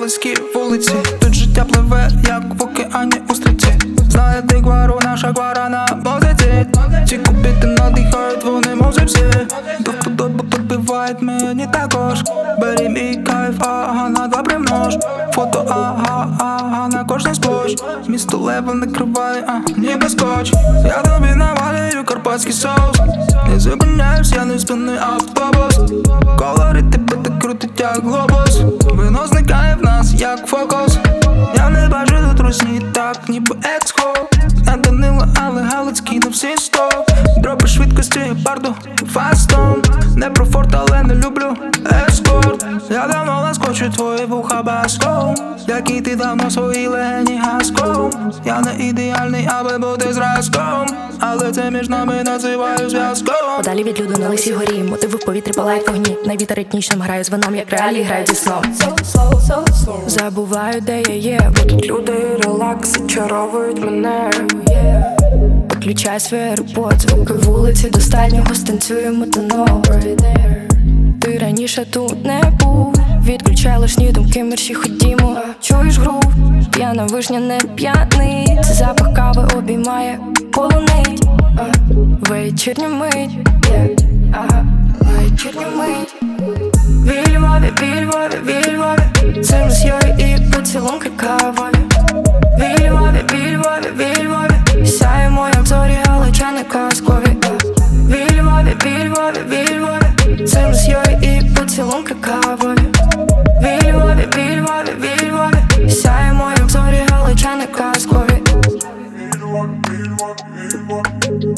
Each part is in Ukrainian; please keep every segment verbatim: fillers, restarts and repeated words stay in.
карпатські вулиці. Тут життя пливе, як в океані устриці. Знає ти гвару, наша гвара на музиці. Ці кубіти надихають, вони музиці. До вподобу підбивають мені також. Бери мій кайф, ага, на два примнож. Фото, ага, ага, на кожний сплош. Місто лево накриває, а, ніби скотч. Я тобі навалюю карпатський соус. Не зупиняюсь, я не спинний автобус. Колорит тебе так крутить, як глобус. Вино зникає в нас, як фокус. Я не бачу тут русні, так ніби ексхо. Я Данило, але Галицький на всі сто. Дропи швидкості, парду, фастом. Не про форт, але не люблю ескорт. Я давно ласкочу твої вуха баском. Який ти давно свої легені гаском. Я не ідеальний, аби бути зразком, але це між нами називаю зв'язком. Подалі від люду на лисій горі, мотиви в повітрі палають вогні. На вітер етнічним граю з вином, як реалії грають зі сном. Забуваю, де я є, бо тут люди і релакс зачаровують мене. Включай свій AirPods, звуки вулиці достатньо, станцюємо тоно. Ти раніше тут не був, відключай лишні думки, мерші ходімо. Чуєш грув, п'яна вишня не п'яний. Це запах кави обіймає, полонить. Вечірня мить, вечірня мить. Ві Львові, ві Львові, ві Львові, це ми з Йою і поцілунки кавові. Ві Львові, ві Львові, ві Львові, сяємо як зорі, галичани казкові. Ві Львові, ві Львові, ві Львові, це ми з Йою і поцілунки кавові. Ві Львові, ві Львові, ві Львові, сяємо як зорі, галичани казкові.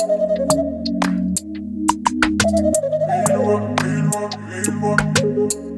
Вільво, вільво, вільво.